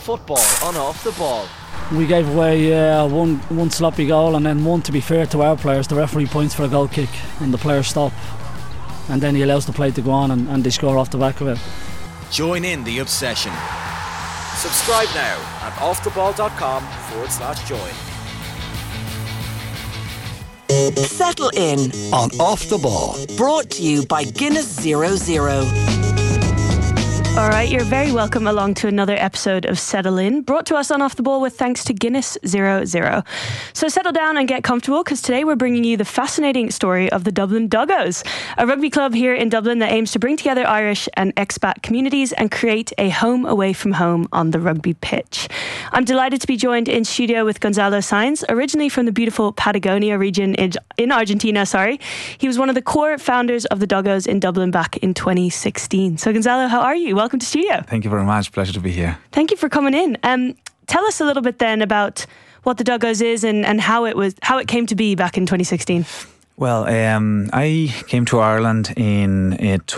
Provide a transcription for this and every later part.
football on Off the Ball. We gave away one sloppy goal, and then one, to be fair to our players, the referee points for a goal kick and the players stop, and then he allows the play to go on and they score off the back of it. Join in the obsession. Subscribe now at offtheball.com/join. Settle in on Off the Ball. Brought to you by Guinness 00. Alright, you're very welcome along to another episode of Settle In, brought to us on Off the Ball with thanks to Guinness 00. So settle down and get comfortable, because today we're bringing you the fascinating story of the Dublin Doggos, a rugby club here in Dublin that aims to bring together Irish and expat communities and create a home away from home on the rugby pitch. I'm delighted to be joined in studio with Gonzalo Sainz, originally from the beautiful Patagonia region in Argentina. He was one of the core founders of the Doggos in Dublin back in 2016. So Gonzalo, how are you? Welcome to studio. Thank you very much. Pleasure to be here. Thank you for coming in. Tell us a little bit then about what the Doggos is and how it came to be back in 2016. Well, I came to Ireland in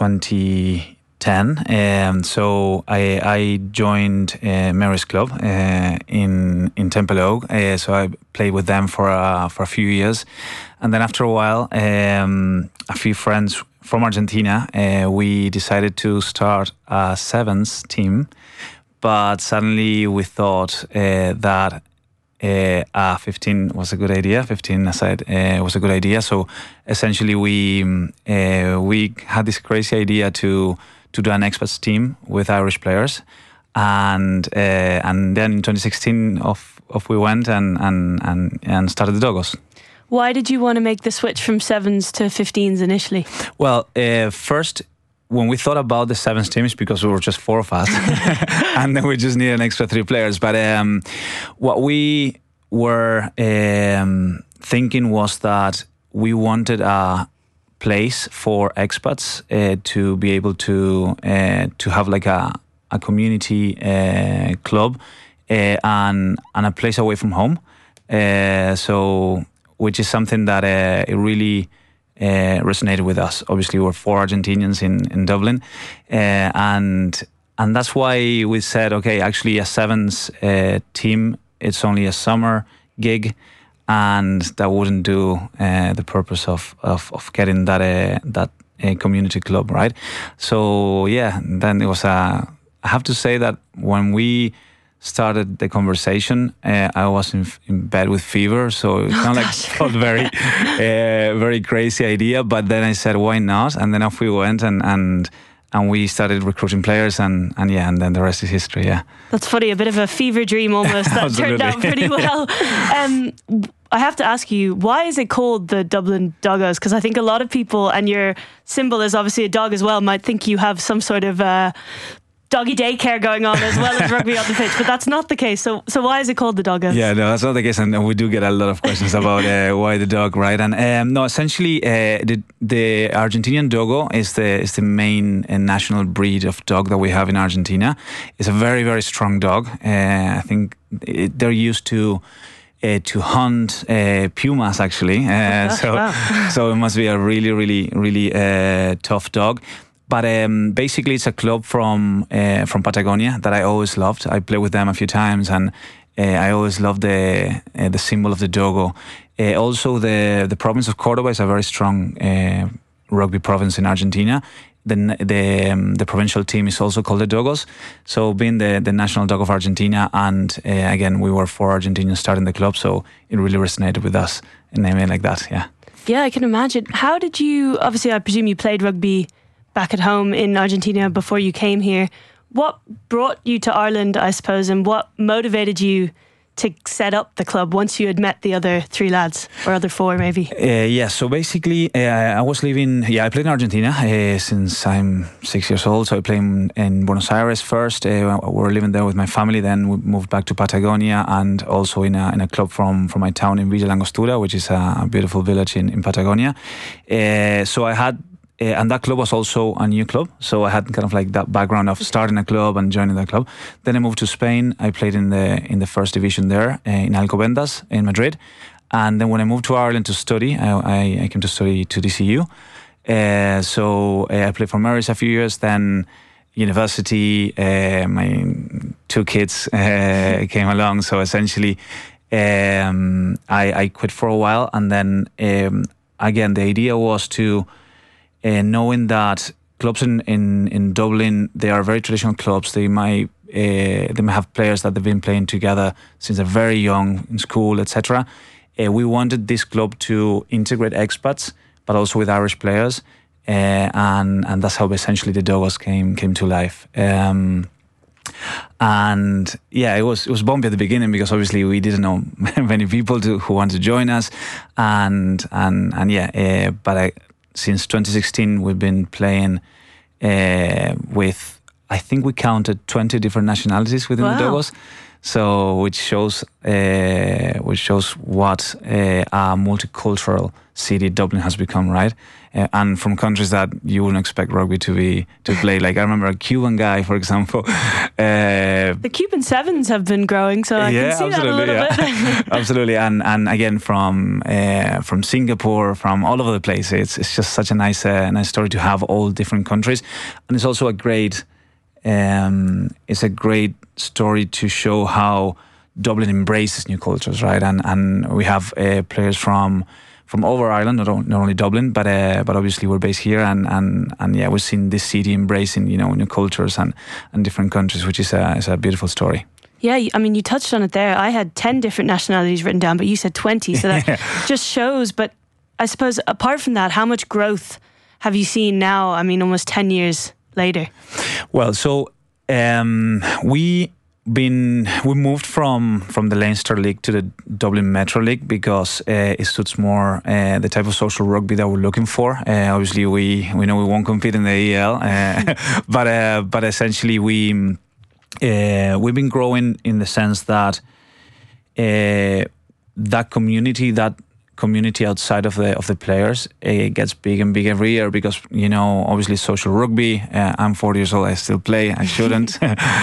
2010. So I joined Mary's Club in Templeogue. So I played with them for a few years, and then after a while, a few friends from Argentina, we decided to start a sevens team, but suddenly we thought that 15 was a good idea. 15 aside was a good idea. So essentially, we had this crazy idea to do an expats team with Irish players, and then in 2016, off we went and started the Doggos. Why did you want to make the switch from sevens to 15s initially? Well, first, when we thought about the sevens teams, because we were just four of us, and then we just needed an extra three players. But what we were thinking was that we wanted a place for expats to be able to have like a community club and a place away from home. Which is something that it really resonated with us. Obviously, we're four Argentinians in Dublin, and that's why we said, okay, actually a sevens team, it's only a summer gig, and that wouldn't do the purpose of getting that community club, right? So yeah, then it was I have to say that when we started the conversation, I was in bed with fever, so it kind of felt very crazy idea. But then I said, why not? And then off we went, and we started recruiting players, and then the rest is history. Yeah, that's funny. A bit of a fever dream almost that turned out pretty well. I have to ask you, why is it called the Dublin Doggos? Because I think a lot of people, and your symbol is obviously a dog as well, might think you have some sort of doggy daycare going on as well as rugby on the pitch, but that's not the case. So why is it called the Doggos? Yeah, no, that's not the case, and we do get a lot of questions about why the dog, right? And no, essentially, the Argentinian Dogo is the main national breed of dog that we have in Argentina. It's a very, very strong dog. I think they're used to hunt pumas, actually. So it must be a really, really, really tough dog. But basically, it's a club from Patagonia that I always loved. I played with them a few times, and I always loved the symbol of the Dogo. Also, the province of Cordoba is a very strong rugby province in Argentina. The provincial team is also called the Doggos. So being the national dog of Argentina, and again, we were four Argentinians starting the club, so it really resonated with us and naming it like that. Yeah. Yeah, I can imagine. How did you? Obviously, I presume you played rugby back at home in Argentina before you came here. What brought you to Ireland, I suppose, and what motivated you to set up the club once you had met the other three lads, or other four maybe? So basically I was living, I played in Argentina since I'm 6 years old. So I played in Buenos Aires first. We were living there with my family. Then we moved back to Patagonia, and also in a club from my town in Villa Langostura, which is a beautiful village in Patagonia. So I had and that club was also a new club, so I had kind of like that background of starting a club and joining the club. Then I moved to Spain. I played in the first division there in Alcobendas in Madrid, and then when I moved to Ireland to study, I came to study to DCU. So I played for Mary's a few years. Then university, my 2 kids came along. So essentially, I quit for a while, and then again the idea was to knowing that clubs in Dublin, they are very traditional clubs. They might have players that they've been playing together since they're very young in school, etc. We wanted this club to integrate expats, but also with Irish players, and that's how essentially the Doggos came to life. And yeah, it was bumpy at the beginning because obviously we didn't know many people who wanted to join us, and yeah, but since 2016 we've been playing with, I think we counted 20 different nationalities within the Doggos. So which shows what a multicultural city Dublin has become, right? And from countries that you wouldn't expect rugby to play. Like I remember a Cuban guy, for example. The Cuban Sevens have been growing, so I can see that a little bit. Absolutely, and again from Singapore, from all over the place. It's just such a nice story to have all different countries, and it's also a great story to show how Dublin embraces new cultures, right? And we have players from over Ireland, not only Dublin, but obviously we're based here, and yeah, we've seen this city embracing new cultures and different countries, which is a beautiful story. Yeah, I mean, you touched on it there. I had 10 different nationalities written down, but you said 20, so that just shows. But I suppose apart from that, how much growth have you seen now? I mean, almost 10 years later. Well, so we moved from the Leinster League to the Dublin Metro League because it suits more the type of social rugby that we're looking for. Obviously, we know we won't compete in the EL, but essentially we've been growing in the sense that that community outside of the players gets big and big every year because obviously social rugby. I'm 40 years old. I still play. I shouldn't,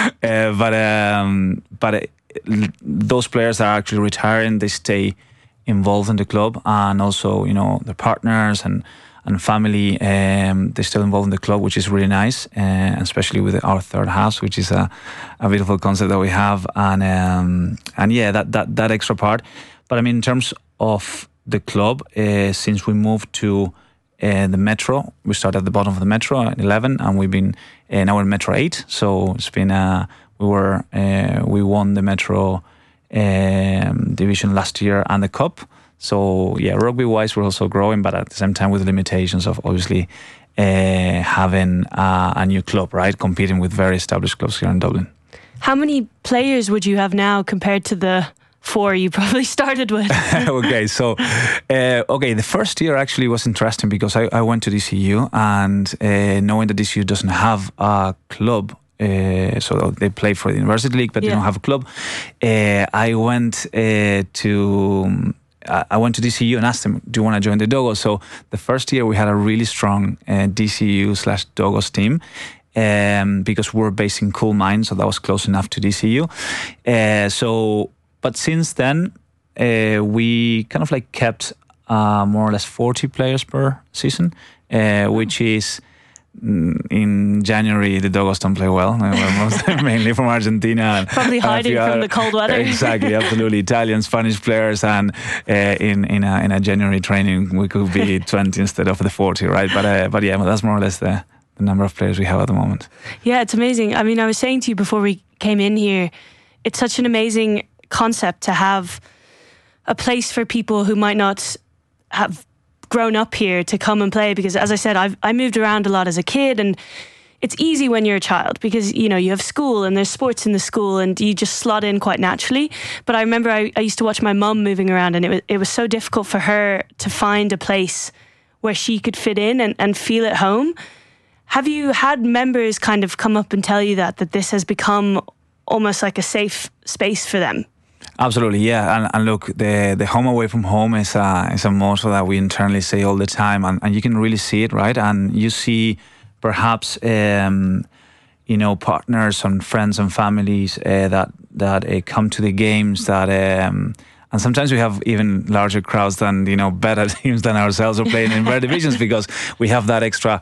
but those players are actually retiring. They stay involved in the club, and also their partners and family. They're still involved in the club, which is really nice, especially with our third house, which is a beautiful concept that we have, and yeah, that extra part. But I mean, in terms of the club, since we moved to the Metro, we started at the bottom of the Metro at 11, and we've been now we're in Metro 8. So it's been we won the Metro division last year and the Cup. So yeah, rugby wise we're also growing, but at the same time with the limitations of obviously having a new club, right, competing with very established clubs here in Dublin. How many players would you have now compared to the 4 you probably started with? Okay, so the first year actually was interesting because I went to DCU, and knowing that DCU doesn't have a club, so they play for the University League, but they don't have a club. I went to DCU and asked them, do you want to join the Doggos? So the first year we had a really strong DCU/Doggos team. Because we're based in Coolmine, so that was close enough to DCU. But since then, we kind of like kept more or less 40 players per season, which is in January the Doggos don't play well. Mainly from Argentina. Probably hiding from the cold weather. Exactly, absolutely. Italian, Spanish players, and in a January training we could be 20 instead of the 40, right? But yeah, that's more or less the number of players we have at the moment. Yeah, it's amazing. I mean, I was saying to you before we came in here, it's such an amazing concept to have a place for people who might not have grown up here to come and play, because as I said, I moved around a lot as a kid, and it's easy when you're a child because you have school and there's sports in the school and you just slot in quite naturally. But I remember I used to watch my mum moving around, and it was so difficult for her to find a place where she could fit in and feel at home. Have you had members kind of come up and tell you that this has become almost like a safe space for them? Absolutely, yeah. And look, the home away from home is a motto that we internally say all the time, and you can really see it, right? And you see perhaps partners and friends and families that come to the games that and sometimes we have even larger crowds than better teams than ourselves are playing in better divisions because we have that extra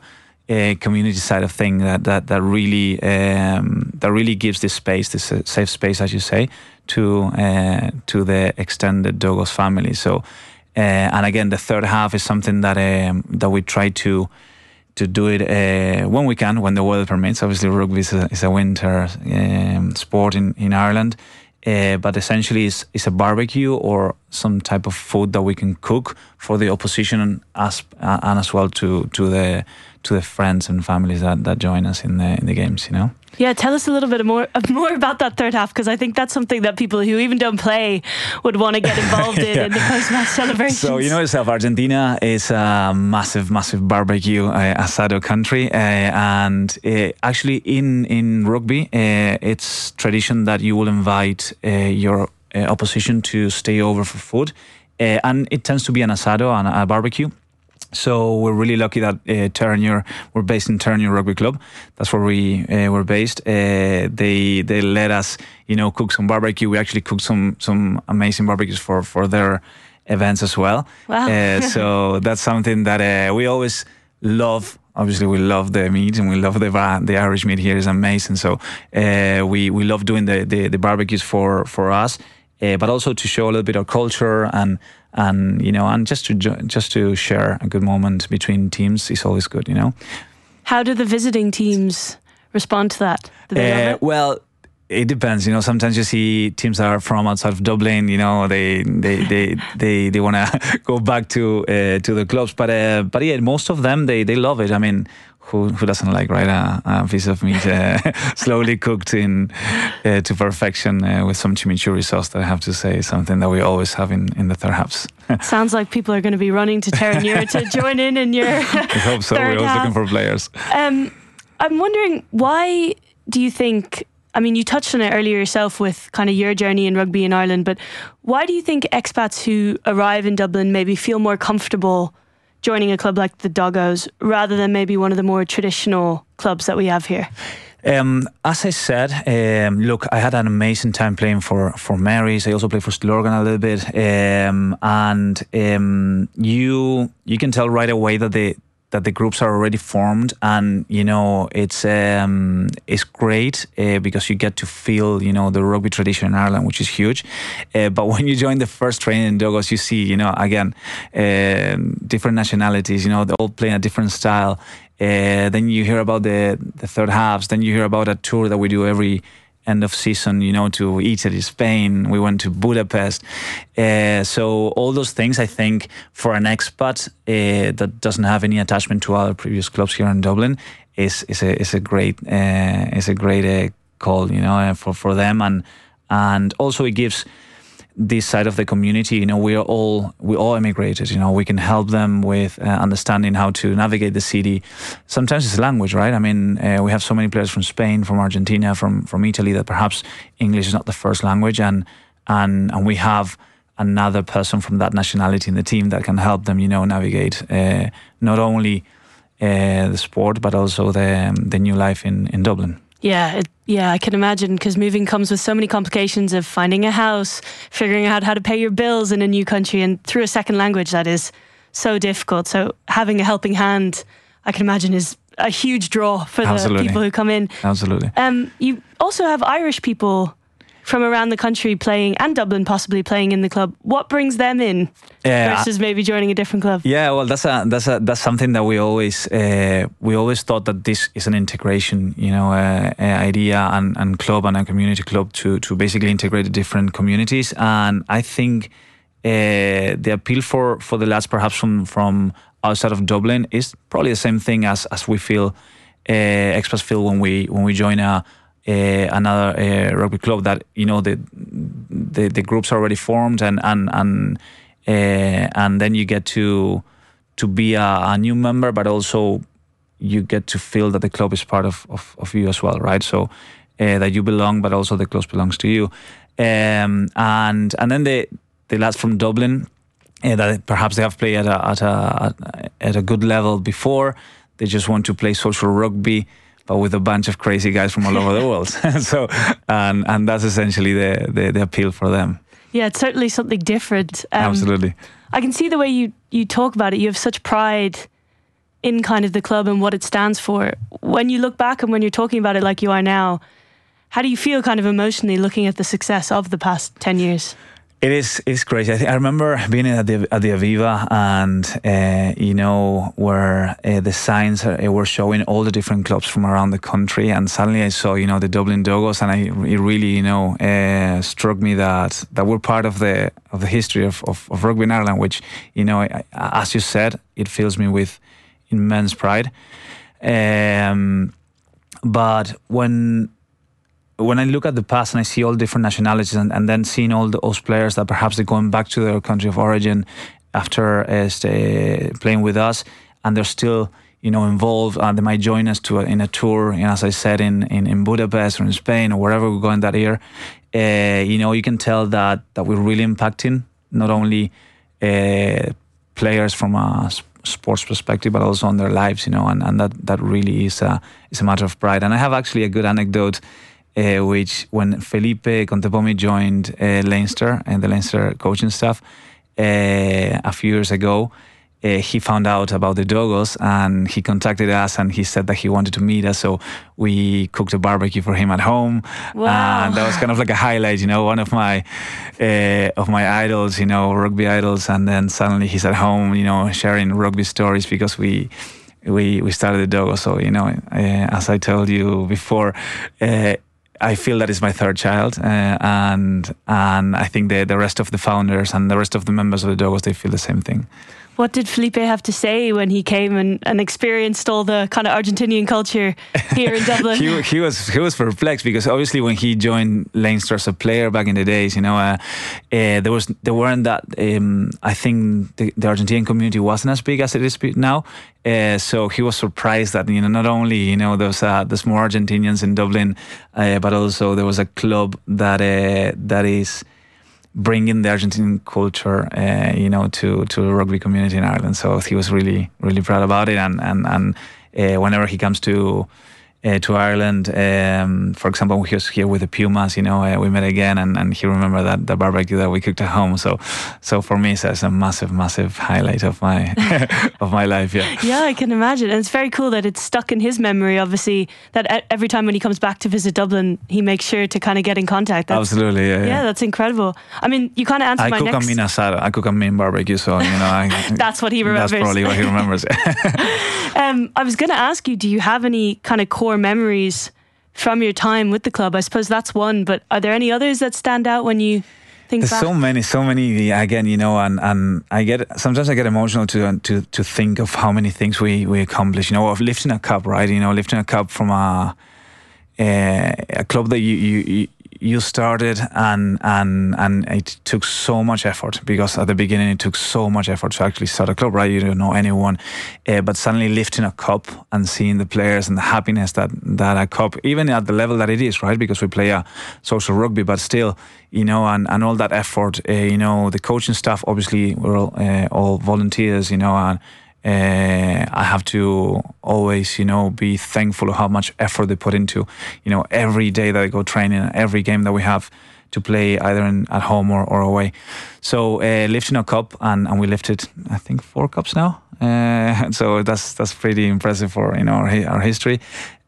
community side of thing that really gives this space, this safe space, as you say, to the extended Dogos family. So, and again, the third half is something that we try to do it when we can, when the weather permits. Obviously, rugby is a winter sport in Ireland. But essentially it's a barbecue or some type of food that we can cook for the opposition and as well to the friends and families that join us in the games, you know. Yeah, tell us a little bit more about that third half, because I think that's something that people who even don't play would want to get involved in the post-match celebrations. So you know yourself, Argentina is a massive barbecue asado country, and actually in rugby, it's tradition that you will invite your opposition to stay over for food, and it tends to be an asado and a barbecue. So we're really lucky that we're based in Terenure Rugby Club. That's where we were based. They let us, cook some barbecue. We actually cooked some amazing barbecues for their events as well. Wow. So that's something that we always love. Obviously, we love the meat and we love the Irish meat here is amazing. So we love doing the barbecues for us, but also to show a little bit of culture and just to share a good moment between teams is always good, How do the visiting teams respond to that? Do they love it? Well, it depends. Sometimes you see teams that are from outside of Dublin. They want to go back to the clubs, but yeah, most of them they love it. I mean, who doesn't like, right, a piece of meat slowly cooked to perfection with some chimichurri sauce? That I have to say is something that we always have in the third halves. Sounds like people are going to be running to Terenure to join in your I hope so. We're always looking for players. I'm wondering, why do you think, I mean, you touched on it earlier yourself with kind of your journey in rugby in Ireland, but why do you think expats who arrive in Dublin maybe feel more comfortable joining a club like the Doggos rather than maybe one of the more traditional clubs that we have here? As I said, look, I had an amazing time playing for Mary's. I also played for Stillorgan a little bit, and you can tell right away that the groups are already formed, and it's great because you get to feel the rugby tradition in Ireland, which is huge. But when you join the first training in Dogos, you see again different nationalities. They all play a different style. Then you hear about the third halves. Then you hear about a tour that we do every end of season, to Italy, Spain. We went to Budapest. So all those things, I think, for an expat that doesn't have any attachment to other previous clubs here in Dublin, is a great call, for them, and also it gives this side of the community, we all immigrated, we can help them with understanding how to navigate the city. Sometimes it's language, right? I mean, we have so many players from Spain, from Argentina, from Italy, that perhaps English is not the first language, and we have another person from that nationality in the team that can help them, navigate not only the sport, but also the new life in Dublin. Yeah, I can imagine, because moving comes with so many complications of finding a house, figuring out how to pay your bills in a new country, and through a second language that is so difficult. So having a helping hand, I can imagine, is a huge draw for the people who come in. Absolutely. You also have Irish people from around the country playing, and Dublin possibly playing in the club. What brings them in versus maybe joining a different club? Yeah, well, that's something that we always thought that this is an integration, idea and club and a community club to basically integrate the different communities. And I think the appeal for the lads, perhaps from outside of Dublin, is probably the same thing as we feel expats feel when we join another rugby club, that the groups are already formed, and then you get to be a new member, but also you get to feel that the club is part of you as well, right? So that you belong, but also the club belongs to you, and then the lads from Dublin, that perhaps they have played at a good level before, they just want to play social rugby, but with a bunch of crazy guys from all over the world. So, and that's essentially the appeal for them. Yeah, it's certainly something different. Absolutely. I can see the way you talk about it. You have such pride in kind of the club and what it stands for. When you look back and when you're talking about it like you are now, how do you feel kind of emotionally looking at the success of the past 10 years? It's crazy. I remember being at the Aviva and where the signs were showing all the different clubs from around the country, and suddenly I saw the Dublin Dogos, and it really struck me that we're part of the history of rugby in Ireland, which as you said, it fills me with immense pride. But when I look at the past and I see all different nationalities and then seeing all those players that perhaps they're going back to their country of origin after playing with us, and they're still involved, they might join us in a tour, as I said, in Budapest or in Spain or wherever we're going that year, you can tell that we're really impacting not only players from a sports perspective but also on their lives, and that really is a matter of pride. And I have actually a good anecdote, which when Felipe Contepomi joined Leinster and the Leinster coaching staff a few years ago, he found out about the Dogos and he contacted us and he said that he wanted to meet us, so we cooked a barbecue for him at home. Wow. And that was kind of like a highlight, one of my idols, rugby idols, and then suddenly he's at home, sharing rugby stories because we started the Dogos. So as I told you before, I feel that it's my third child, and I think the rest of the founders and the rest of the members of the Dogos, they feel the same thing. What did Felipe have to say when he came and experienced all the kind of Argentinian culture here in Dublin? he was perplexed because obviously when he joined Leinster as a player back in the days, there weren't that. I think the Argentinian community wasn't as big as it is now. So he was surprised that not only there's more Argentinians in Dublin, but also there was a club that is bringing the Argentine culture, to the rugby community in Ireland. So he was really, really proud about it. And whenever he comes to Ireland, for example, when he was here with the Pumas, we met again, and he remembered that the barbecue that we cooked at home. So for me, it's a massive, massive highlight of my of my life. Yeah. Yeah, I can imagine, and it's very cool that it's stuck in his memory. Obviously, that every time when he comes back to visit Dublin, he makes sure to kind of get in contact. Absolutely, yeah. Yeah, that's incredible. I mean, you kind of answered my next. I cook a mean barbecue, so that's what he remembers. That's probably what he remembers. I was going to ask you, do you have any kind of core memories from your time with the club? I suppose that's one, but are there any others that stand out when you think There's back? so many again, and sometimes I get emotional to think of how many things we accomplished, of lifting a cup, right? Lifting a cup from a club that you started, and it took so much effort, because at the beginning it took so much effort to actually start a club, right? You don't know anyone, but suddenly lifting a cup and seeing the players and the happiness that a cup, even at the level that it is, right? Because we play a social rugby, but still, and all that effort, the coaching staff, obviously we're all volunteers, and I have to always, be thankful of how much effort they put into, every day that I go training, every game that we have to play either at home or away. So lifting a cup, and we lifted, I think, 4 cups now. So that's pretty impressive for our history.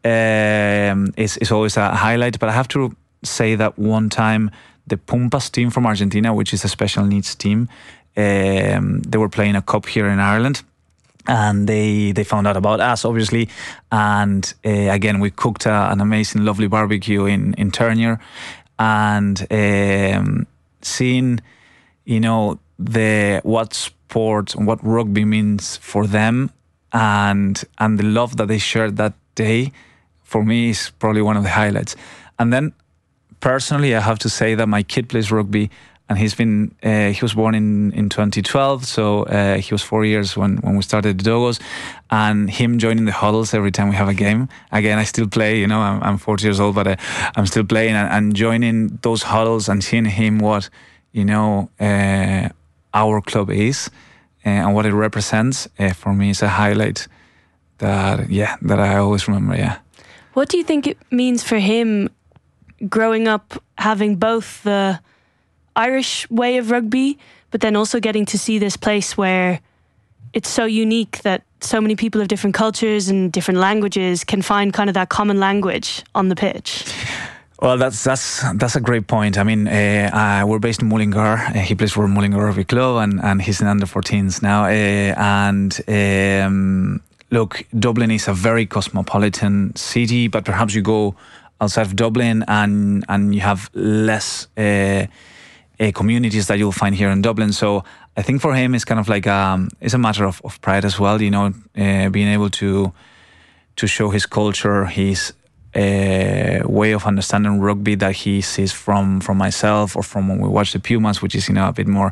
It's always a highlight. But I have to say that one time the Pumpas team from Argentina, which is a special needs team, they were playing a cup here in Ireland. And they found out about us, obviously, and again we cooked an amazing, lovely barbecue in Ternier, and seeing, what sport, what rugby means for them, and the love that they shared that day, for me is probably one of the highlights. And then personally, I have to say that my kid plays rugby. And he was born in 2012, so he was 4 years when we started the Dogos, and him joining the huddles every time we have a game. Again, I still play, I'm 40 years old, but I'm still playing, and joining those huddles and seeing him what, our club is and what it represents, for me is a highlight that I always remember, yeah. What do you think it means for him growing up, having both the Irish way of rugby, but then also getting to see this place where it's so unique that so many people of different cultures and different languages can find kind of that common language on the pitch? Well, that's a great point. I mean, we're based in Mullingar. He plays for Mullingar Rugby Club, and he's in under-14s now. Look, Dublin is a very cosmopolitan city, but perhaps you go outside of Dublin and you have less communities that you'll find here in Dublin. So I think for him it's kind of like it's a matter of pride as well. You know, being able to show his culture, his way of understanding rugby that he sees from myself or from when we watch the Pumas, which is, you know, a bit more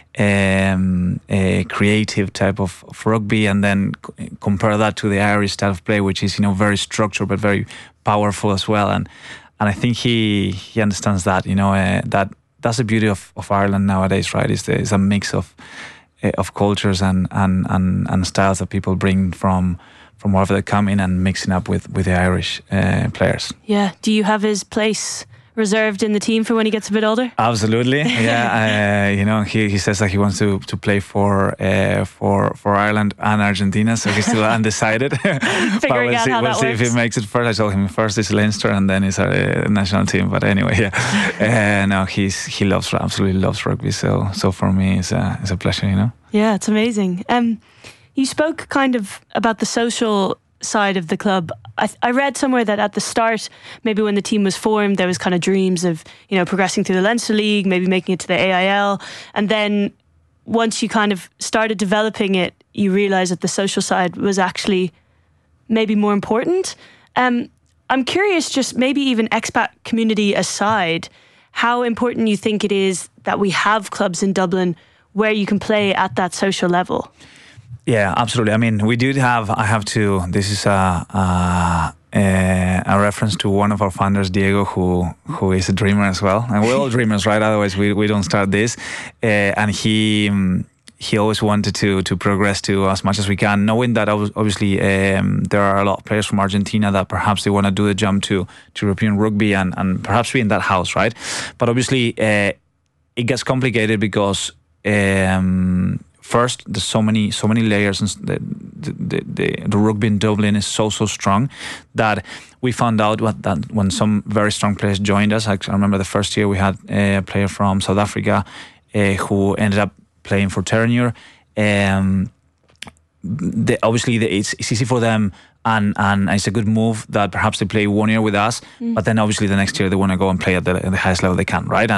a creative type of rugby, and then compare that to the Irish style of play, which is, you know, very structured but very powerful as well. And I think he understands that, you know, that's the beauty of Ireland nowadays, right? It's a mix of cultures and styles that people bring from wherever they come in and mixing up with the Irish players. Yeah. Do you have his place reserved in the team for when he gets a bit older? Absolutely. Yeah. You know, he says that he wants to play for Ireland and Argentina, so he's still undecided. Figuring out how we'll that see works. if he makes it first. I told him first is Leinster and then it's our national team. But anyway, yeah. No, he absolutely loves rugby. So for me, it's a pleasure. You know. Yeah, it's amazing. You spoke kind of about the social side of the club. I read somewhere that at the start, maybe when the team was formed, there was kind of dreams of, you know, progressing through the Leinster League, maybe making it to the AIL. And then once you kind of started developing it, you realised that the social side was actually maybe more important. I'm curious, just maybe even expat community aside, how important you think it is that we have clubs in Dublin where you can play at that social level. Yeah, absolutely. I mean, this is a reference to one of our founders, Diego, who is a dreamer as well. And we're all dreamers, right? Otherwise, we don't start this. And he always wanted to progress to as much as we can, knowing that obviously there are a lot of players from Argentina that perhaps they want to do the jump to European rugby and perhaps be in that house, right? But obviously, it gets complicated because first, there's so many layers, and the rugby in Dublin is so strong that we found out that when some very strong players joined us. I remember the first year we had a player from South Africa who ended up playing for Terenure. Obviously, it's easy for them, and it's a good move that perhaps they play 1 year with us, but then obviously the next year they want to go and play at the highest level they can, right?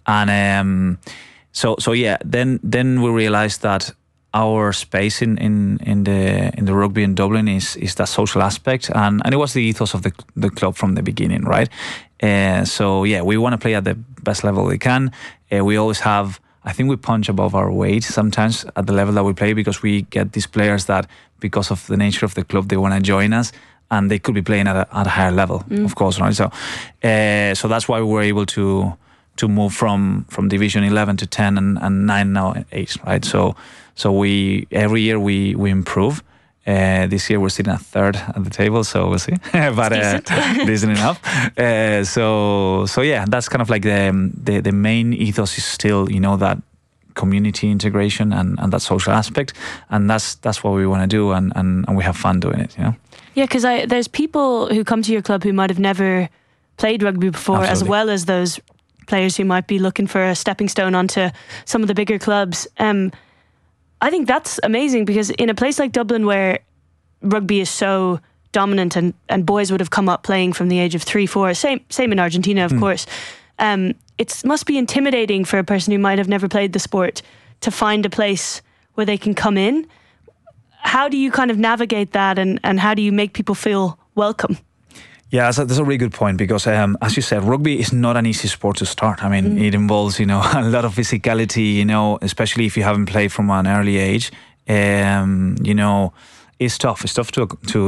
So yeah, then we realized that our space in the rugby in Dublin is that social aspect, and it was the ethos of the club from the beginning, right? So yeah, we want to play at the best level we can. We always have, I think we punch above our weight sometimes at the level that we play, because we get these players that, because of the nature of the club, they want to join us, and they could be playing at a higher level, of course, right? So that's why we were able to move from Division 11 to 10 and 9 now 8, right? So we every year we improve. This year we're sitting at third at the table, so we'll see. But decent enough. So yeah, that's kind of like the main ethos is still, you know, that community integration and that social aspect, and that's what we want to do, and we have fun doing it, you know. Yeah, because there's people who come to your club who might have never played rugby before, Absolutely. As well as those players who might be looking for a stepping stone onto some of the bigger clubs. I think that's amazing, because in a place like Dublin where rugby is so dominant and boys would have come up playing from the age of 3-4, same in Argentina, of course, it must be intimidating for a person who might have never played the sport to find a place where they can come in. How do you kind of navigate that, and how do you make people feel welcome? Yeah, that's a really good point, because as you said, rugby is not an easy sport to start. I mean, it involves, you know, a lot of physicality, you know, especially if you haven't played from an early age. You know, it's tough. It's tough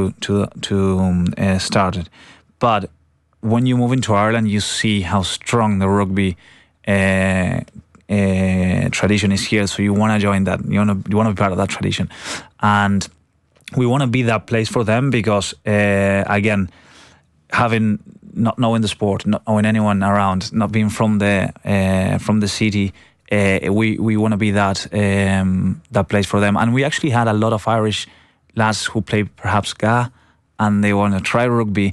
to start it. But when you move into Ireland, you see how strong the rugby tradition is here. So you want to join that. You want to be part of that tradition, and we want to be that place for them, because again, not knowing the sport, not knowing anyone around, not being from the city, we want to be that place for them. And we actually had a lot of Irish lads who play perhaps GA and they want to try rugby,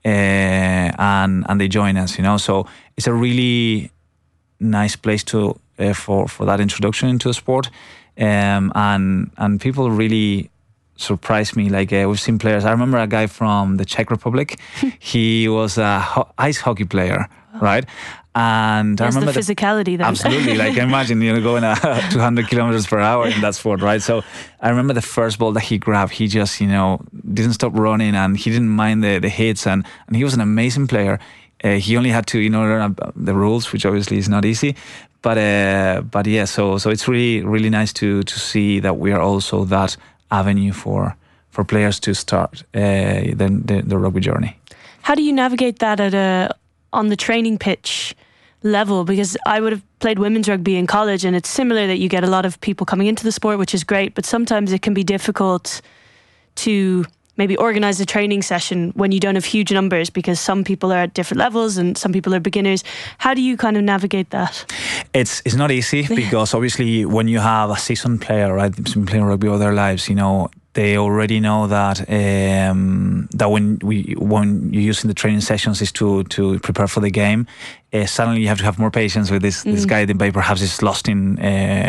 and they join us, So it's a really nice place to for that introduction into the sport, and people really surprised me. Like we've seen players. I remember a guy from the Czech Republic. He was a ice hockey player, right? And I remember the physicality then. Absolutely. Like imagine going 200 kilometers per hour in that sport, right? So I remember the first ball that he grabbed, he just didn't stop running, and he didn't mind the hits, and he was an amazing player. He only had to learn the rules, which obviously is not easy. But yeah, so it's really, really nice to see that we are also that avenue for players to start the rugby journey. How do you navigate that on the training pitch level? Because I would have played women's rugby in college, and it's similar that you get a lot of people coming into the sport, which is great, but sometimes it can be difficult to maybe organise a training session when you don't have huge numbers, because some people are at different levels and some people are beginners. How do you kind of navigate that? It's not easy, because obviously when you have a seasoned player, right, who's been playing rugby all their lives, they already know that that when you're using the training sessions is to prepare for the game. Suddenly you have to have more patience with this guy that perhaps is lost in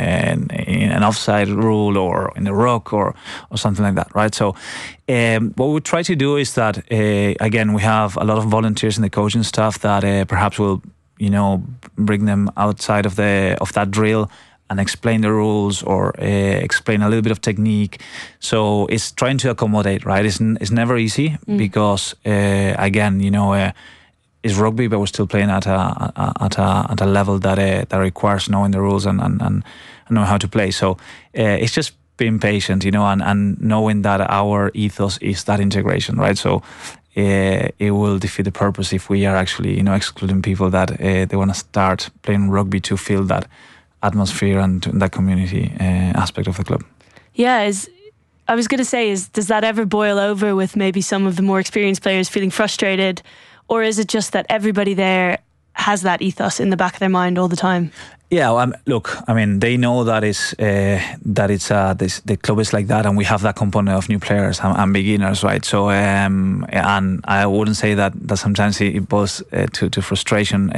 an offside rule or in a rock or something like that, right? So what we try to do is that again, we have a lot of volunteers in the coaching staff that perhaps will bring them outside of that drill and explain the rules or explain a little bit of technique. So it's trying to accommodate, right? It's never easy because again, it's rugby, but we're still playing at a level that requires knowing the rules and know how to play. So it's just being patient, and knowing that our ethos is that integration, right? So it will defeat the purpose if we are actually, excluding people that they want to start playing rugby to feel that atmosphere and that community aspect of the club. Yeah, I was going to say, does that ever boil over with maybe some of the more experienced players feeling frustrated, or is it just that everybody there has that ethos in the back of their mind all the time? Yeah, look, I mean, they know that the club is like that, and we have that component of new players and beginners, right? So, and I wouldn't say that sometimes it boils to frustration,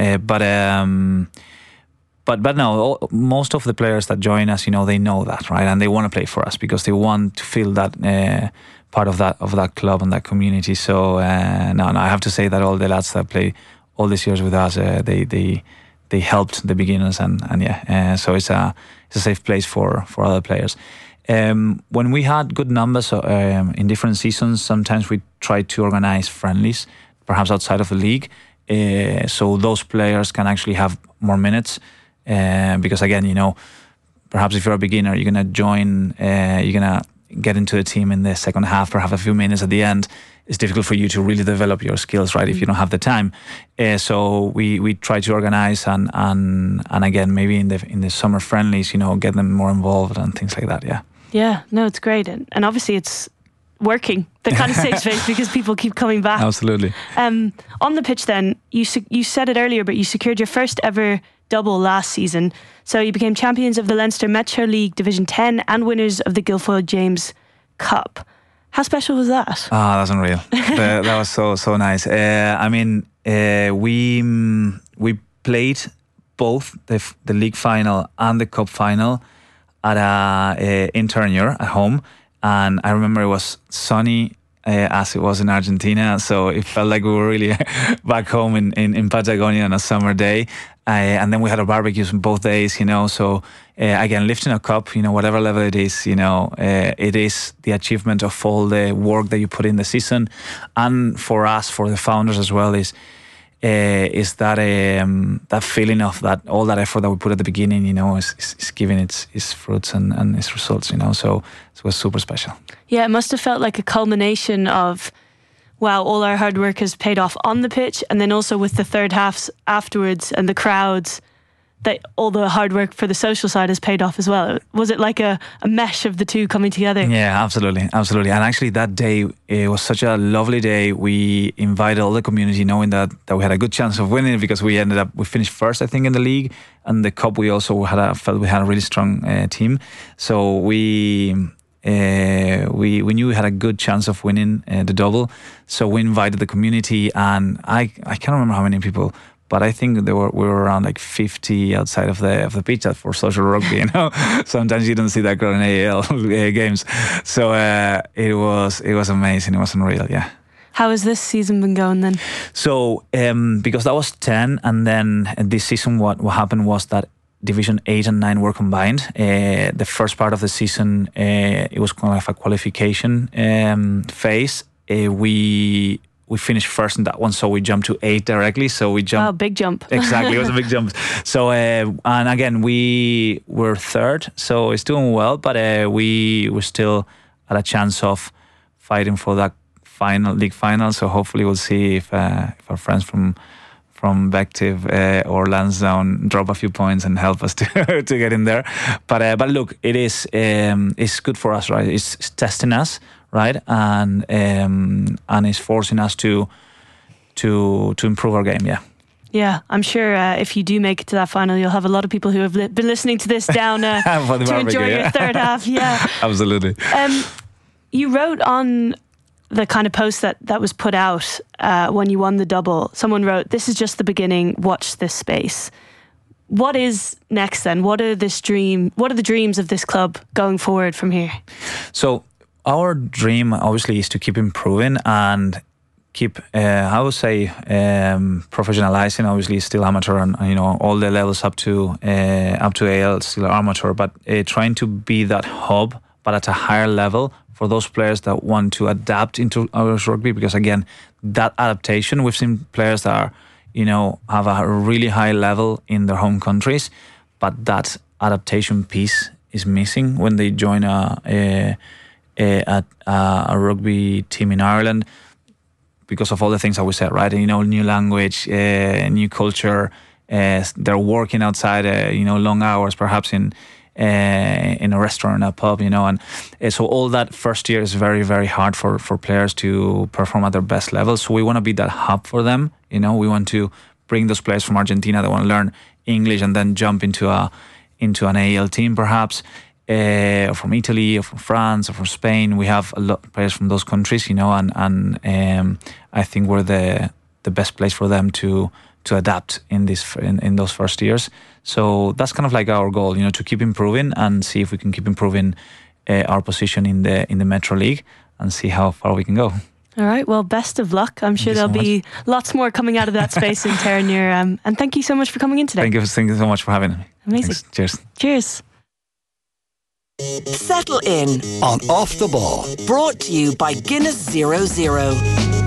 But no, most of the players that join us, they know that, right? And they want to play for us because they want to feel that part of that club and that community. So no, I have to say that all the lads that play all these years with us, they helped the beginners, and yeah, so it's a safe place for other players. When we had good numbers in different seasons, sometimes we tried to organize friendlies, perhaps outside of the league, so those players can actually have more minutes. Because again, perhaps if you're a beginner, you're gonna join, you're gonna get into a team in the second half, perhaps a few minutes at the end. It's difficult for you to really develop your skills, right? If you don't have the time. So we try to organize and again, maybe in the summer friendlies, get them more involved and things like that. Yeah. Yeah. No, it's great, and obviously it's working. The kind of safe space because people keep coming back. Absolutely. On the pitch, then you said it earlier, but you secured your first ever double last season. So you became champions of the Leinster Metro League Division 10 and winners of the Guilfoyle James Cup. How special was that? Ah, that's unreal. That was so nice. I mean, we played both the league final and the cup final at in Ternier at home, and I remember it was sunny as it was in Argentina, so it felt like we were really back home in Patagonia on a summer day. And then we had a barbecues on both days, so again, lifting a cup, whatever level it is, it is the achievement of all the work that you put in the season. And for us, for the founders as well, is that feeling of that all that effort that we put at the beginning, is giving its fruits and its results, so it was super special. Yeah, it must have felt like a culmination of, wow, all our hard work has paid off on the pitch, and then also with the third halves afterwards and the crowds, that all the hard work for the social side has paid off as well. Was it like a mesh of the two coming together? Yeah, absolutely. And actually that day, it was such a lovely day. We invited all the community knowing that we had a good chance of winning, because we finished first, I think, in the league, and the cup we also felt we had a really strong team. So we we knew we had a good chance of winning the double, so we invited the community, and I can't remember how many people, but I think we were around like 50 outside of the pitch for social rugby. You know, sometimes you don't see that crowd in AAL games, so it was amazing. It was unreal. Yeah. How has this season been going then? So because that was 10, and then this season what happened was that Division 8 and 9 were combined. The first part of the season, it was kind of a qualification phase. We finished first in that one, so we jumped to 8 directly. So we jumped. Oh, big jump. Exactly, it was a big jump. So, and again, we were third, so it's doing well, but we still had a chance of fighting for that league final. So hopefully we'll see if our friends from Vective or Lansdowne drop a few points and help us to get in there. But look, it's good for us, right? It's testing us, right? And it's forcing us to improve our game. Yeah. Yeah, I'm sure if you do make it to that final, you'll have a lot of people who have been listening to this down to enjoy your third half. Yeah, absolutely. You wrote on the kind of post that was put out when you won the double. Someone wrote, "This is just the beginning. Watch this space." What is next then? What are the dreams of this club going forward from here? So our dream obviously is to keep improving and keep, I would say, professionalizing. Obviously, still amateur, and all the levels up to AL still amateur, but trying to be that hub, but at a higher level for those players that want to adapt into Irish rugby. Because again, that adaptation, we've seen players that are, have a really high level in their home countries, but that adaptation piece is missing when they join a rugby team in Ireland, because of all the things that we said, right? New language, new culture. They're working outside, long hours, perhaps in a restaurant, a pub, and so all that first year is very, very hard for players to perform at their best level. So we want to be that hub for them. We want to bring those players from Argentina that want to learn English and then jump into an AL team, perhaps, or from Italy, or from France, or from Spain. We have a lot of players from those countries, and I think we're the best place for them to adapt in those first years. So that's kind of like our goal, to keep improving and see if we can keep improving our position in the Metro League and see how far we can go. All right. Well, best of luck. I'm sure there'll be lots more coming out of that space in Terenure. And thank you so much for coming in today. Thank you so much for having me. Amazing. Thanks. Cheers. Cheers. Settle in on Off the Ball. Brought to you by Guinness 00.